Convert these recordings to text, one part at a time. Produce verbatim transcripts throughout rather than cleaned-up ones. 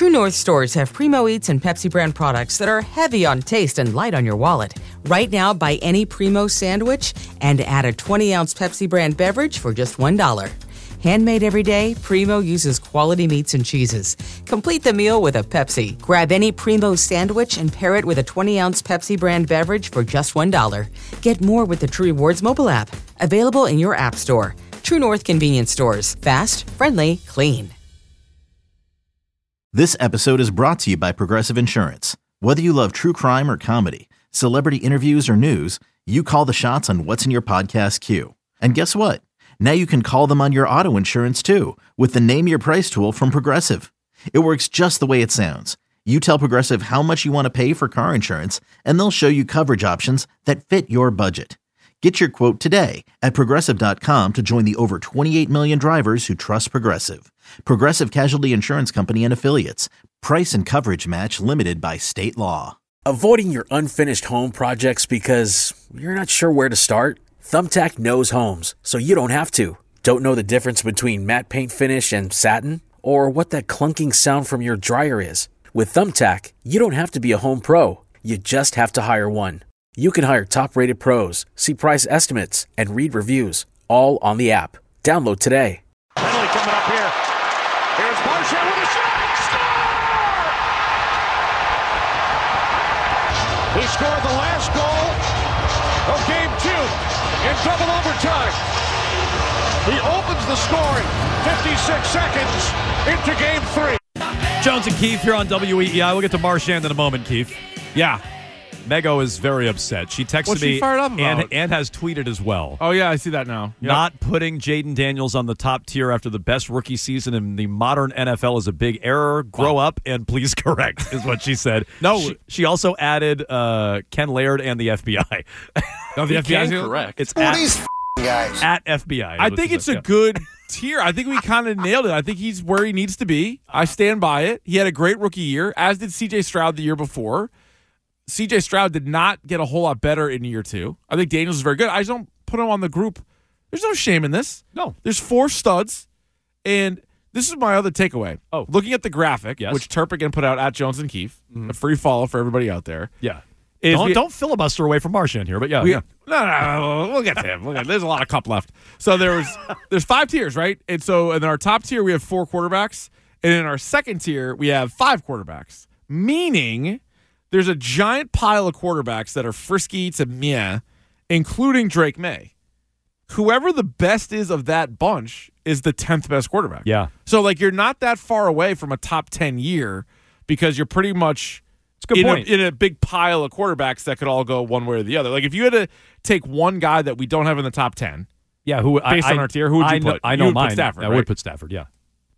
True North stores have Primo Eats and Pepsi brand products that are heavy on taste and light on your wallet. Right now, buy any Primo sandwich and add a twenty-ounce Pepsi brand beverage for just one dollar. Handmade every day, Primo uses quality meats and cheeses. Complete the meal with a Pepsi. Grab any Primo sandwich and pair it with a twenty-ounce Pepsi brand beverage for just one dollar. Get more with the True Rewards mobile app. Available in your app store. True North Convenience Stores. Fast, friendly, clean. This episode is brought to you by Progressive Insurance. Whether you love true crime or comedy, celebrity interviews or news, you call the shots on what's in your podcast queue. And guess what? Now you can call them on your auto insurance too with the Name Your Price tool from Progressive. It works just the way it sounds. You tell Progressive how much you want to pay for car insurance, and they'll show you coverage options that fit your budget. Get your quote today at Progressive dot com to join the over twenty-eight million drivers who trust Progressive. Progressive Casualty Insurance Company and Affiliates. Price and coverage match limited by state law. Avoiding your unfinished home projects because you're not sure where to start? Thumbtack knows homes, so you don't have to. Don't know the difference between matte paint finish and satin? Or what that clunking sound from your dryer is? With Thumbtack, you don't have to be a home pro. You just have to hire one. You can hire top-rated pros, see price estimates, and read reviews, all on the app. Download today. Penalty coming up here. Here's Marchand with a shot. Score! He scored the last goal of game two in double overtime. He opens the scoring fifty-six seconds into game three. Jones and Keith here on W E E I. We'll get to Marchand in a moment, Keith. Yeah. Mego is very upset. She texted What's me she fired up about? and, and has tweeted as well. Oh, yeah, I see that now. Yep. Not putting Jaden Daniels on the top tier after the best rookie season in the modern N F L is a big error. Grow wow. up and please correct, is what she said. no. She, she also added uh, Ken Laird and the F B I. No, the F B I is correct. It's Who at, these guys? At F B I. I think it's said. a yeah. good tier. I think we kind of nailed it. I think he's where he needs to be. I stand by it. He had a great rookie year, as did C J Stroud the year before. C J Stroud did not get a whole lot better in year two. I think Daniels is very good. I just don't put him on the group. There's no shame in this. No. There's four studs, and this is my other takeaway. Oh. Looking at the graphic, yes. which Turp again put out at Jones and Keefe, mm-hmm. a free follow for everybody out there. Yeah. Don't, we, don't filibuster away from Marchand here, but yeah. We, yeah. No, no, no, we'll get to him. We'll get, there's a lot of cup left. So there was, there's five tiers, right? And so in our top tier, we have four quarterbacks. And in our second tier, we have five quarterbacks. Meaning there's a giant pile of quarterbacks that are frisky to meh, including Drake May. Whoever the best is of that bunch is the tenth best quarterback. Yeah. So, like, you're not that far away from a top ten year because you're pretty much it's a good in, point. A, in a big pile of quarterbacks that could all go one way or the other. Like, if you had to take one guy that we don't have in the top ten, yeah, who based I, on our tier, who would I you know, put? I know you would mine. Put Stafford, I right? would put Stafford, yeah.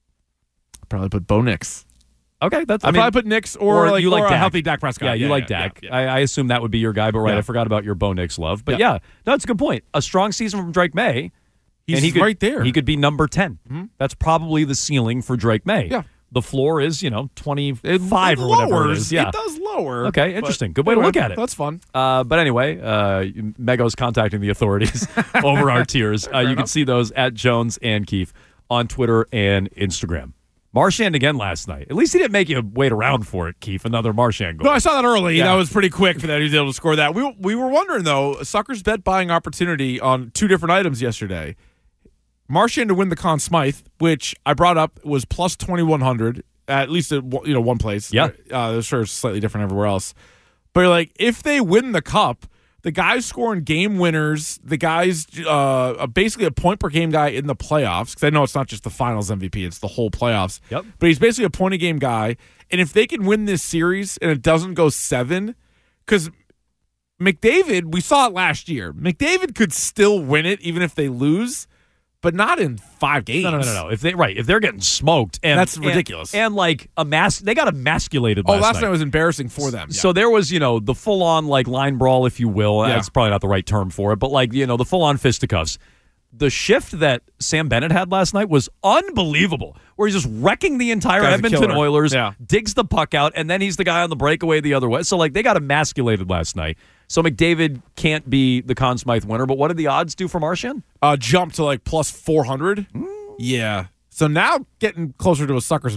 I'd probably put Bo Nix. Okay, that's. I I'd mean, probably put Nix or, or like, you like or Dak. a healthy Dak Prescott. Yeah, you yeah, like yeah, Dak. Yeah, yeah. I, I assume that would be your guy, but right, yeah. I forgot about your Bo Nix love. But yeah. yeah, no, that's a good point. A strong season from Drake May. He's and he could, right there. He could be number ten. Mm-hmm. That's probably the ceiling for Drake May. Yeah. The floor is, you know, twenty-five it, it or whatever lowers. it is. Yeah. It does lower. Okay, interesting. Good way to look at it. That's fun. Uh, but anyway, uh, Mego's contacting the authorities over our tiers. Uh, you can see those at Jones and Keefe on Twitter and Instagram. Marchand again last night. At least he didn't make you wait around for it, Keefe. Another Marchand goal. No, I saw that early. Yeah. That was pretty quick for that. He was able to score that. We we were wondering, though, Sucker's bet buying opportunity on two different items yesterday. Marchand to win the Conn Smythe, which I brought up, was plus twenty-one hundred, at least at you know one place. Yeah. Uh, sure, it's slightly different everywhere else. But, like, if they win the Cup, the guy's scoring game winners, the guy's uh, basically a point-per-game guy in the playoffs, because I know it's not just the finals M V P, it's the whole playoffs. Yep. But he's basically a point-a-game guy. And if they can win this series and it doesn't go seven, because McDavid, we saw it last year, McDavid could still win it even if they lose, but not in five games. No, no, no, no. If they right, if they're getting smoked, and that's and, ridiculous. And, like a mass, they got emasculated. Oh, last, last night. night was embarrassing for them. Yeah. So there was, you know, the full on like line brawl, if you will. Yeah. That's probably not the right term for it, but like you know, the full on fisticuffs. The shift that Sam Bennett had last night was unbelievable, where he's just wrecking the entire Guy's a Edmonton killer. Oilers, Yeah. digs the puck out, and then he's the guy on the breakaway the other way. So, like, they got emasculated last night. So McDavid can't be the Conn Smythe winner, but what did the odds do for Marchand? Uh, jump to like plus four hundred. Mm. Yeah. So now getting closer to a sucker's bet.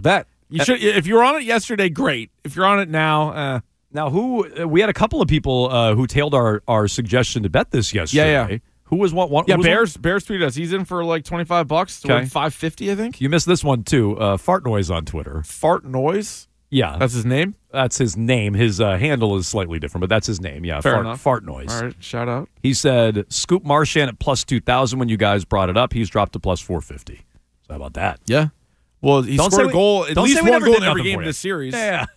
You should. If you were on it yesterday, great. If you're on it now, uh, Now, who uh, we had a couple of people uh, who tailed our, our suggestion to bet this yesterday. Yeah, yeah. Who was one? one yeah, who was Bears. One? Bears tweeted us. He's in for like twenty-five bucks. To Okay. like five fifty, I think. You missed this one too. Uh, Fart Noise on Twitter. Fart Noise. Yeah, That's his name. that's his name. His uh, handle is slightly different, but that's his name. Yeah, Fair Fart, enough. Fart Noise. All right, shout out. He said Scoop Marchand at plus two thousand when you guys brought it up. He's dropped to plus four fifty. So how about that? Yeah. Well, he Don't say scored a we- goal, at don't least say we one never goal did in every nothing game for in you. this series. Yeah.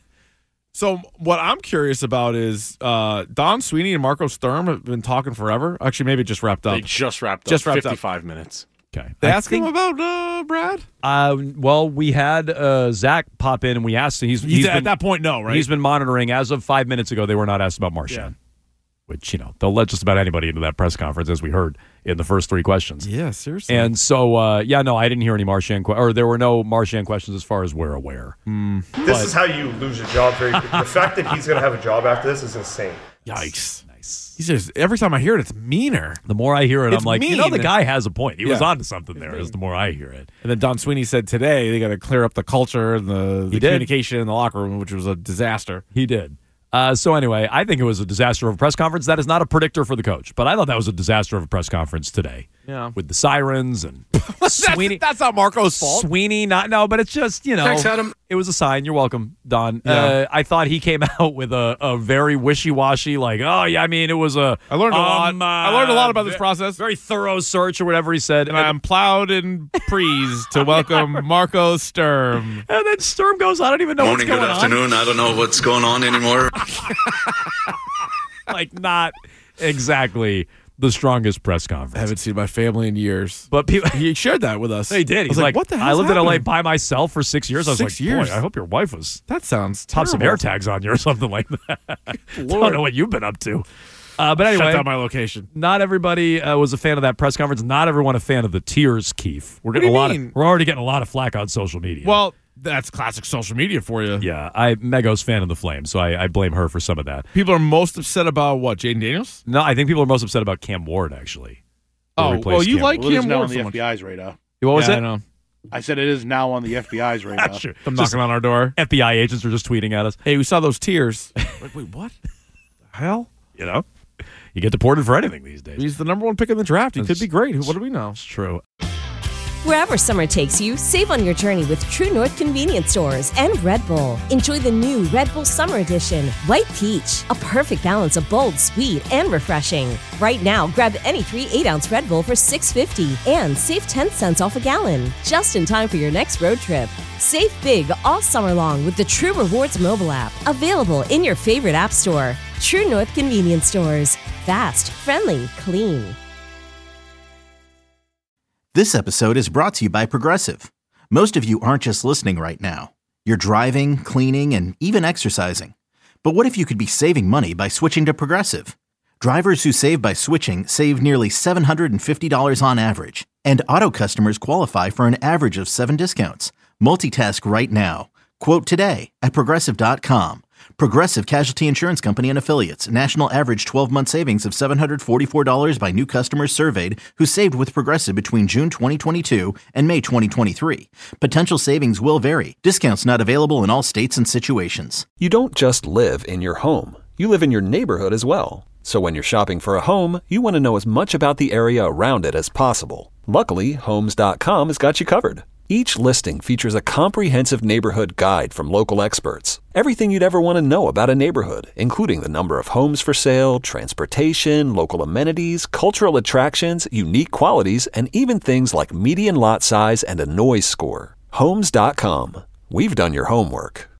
So what I'm curious about is uh, Don Sweeney and Marco Sturm have been talking forever. Actually, maybe it just wrapped up. They just wrapped up. Just wrapped up. fifty-five minutes. Okay. They I asked him think- about uh, Brad. Uh, well, we had uh, Zach pop in and we asked him. He's, He's he's at been, that point, no, right? He's been monitoring. As of five minutes ago, they were not asked about Marchand. Which, you know, they'll let just about anybody into that press conference, as we heard in the first three questions. yeah, seriously. And so, uh, yeah, no, I didn't hear any Marchand, que- or there were no Marchand questions as far as we're aware. Hmm. This But- is how you lose a job very quickly. The fact that he's going to have a job after this is insane. Yikes. Nice. He says every time I hear it, it's meaner. The more I hear it, It's I'm like, you know, the mean. guy has a point. He was Yeah. on to something there, is the more I hear it. And then Don Sweeney said today they got to clear up the culture and the, the He did. communication in the locker room, which was a disaster. He did. Uh, so anyway, I think it was a disaster of a press conference. That is not a predictor for the coach, but I thought that was a disaster of a press conference today. Yeah. With the sirens and Sweeney. That's, that's not Marco's fault. Sweeney, not no, but it's just, you know, Thanks, Adam. it was a sign. You're welcome, Don. Yeah. Uh, I thought he came out with a, a very wishy-washy, like, oh yeah, I mean, it was a. I learned a lot. um, I learned a lot about uh, this process. Very thorough search or whatever he said. And I'm proud and pleased to welcome Marco Sturm. And then Sturm goes, I don't even know Morning, what's good going afternoon. I don't know what's going on anymore. on. Like, not exactly the strongest press I conference. haven't seen my family in years. But people, He shared that with us. he did. I He's was like, what the hell? I lived in L A by myself for six years. I was Six like, years. boy, I hope your wife was That sounds pop some terrible. air tags on you or something like that. I don't Lord. know what you've been up to. Uh, but Shut anyway, down my location. not everybody uh, was a fan of that press conference. Not everyone a fan of the tears, Keith. We're getting do a you lot mean? of. We're already getting a lot of flack on social media. Well, that's classic social media for you. yeah, I Mego's fan of the Flames, so I, I blame her for some of that. People are most upset about what? Jaden Daniels? No, I think people are most upset about Cam Ward actually. Who Oh, replaced well, you Cam like Well, it is Cam now Ward on the so F much. B I's radar. What was yeah, it? I know. I said it is now on the F B I's radar. Sure. Them Just knocking on our door. F B I agents are just tweeting at us. Hey, we saw those tears. like, wait, what? The hell? You know, you get deported for anything these days. He's the number one pick in the draft. He That's- could be great. What do we know? It's true. Wherever summer takes you, save on your journey with True North Convenience Stores and Red Bull. Enjoy the new Red Bull Summer Edition, White Peach, a perfect balance of bold, sweet, and refreshing. Right now, grab any three eight-ounce Red Bull for six fifty and save ten cents off a gallon, just in time for your next road trip. Save big all summer long with the True Rewards mobile app, available in your favorite app store. True North Convenience Stores. Fast, friendly, clean. This episode is brought to you by Progressive. Most of you aren't just listening right now. You're driving, cleaning, and even exercising. But what if you could be saving money by switching to Progressive? Drivers who save by switching save nearly seven hundred fifty dollars on average. And auto customers qualify for an average of seven discounts. Multitask right now. Quote today at Progressive dot com. Progressive Casualty Insurance Company and Affiliates. National average twelve-month savings of seven hundred forty-four dollars by new customers surveyed who saved with Progressive between June twenty twenty-two and May twenty twenty-three. Potential savings will vary. Discounts not available in all states and situations. You don't just live in your home. You live in your neighborhood as well. So when you're shopping for a home, you want to know as much about the area around it as possible. Luckily, Homes dot com has got you covered. Each listing features a comprehensive neighborhood guide from local experts. Everything you'd ever want to know about a neighborhood, including the number of homes for sale, transportation, local amenities, cultural attractions, unique qualities, and even things like median lot size and a noise score. Homes dot com. We've done your homework.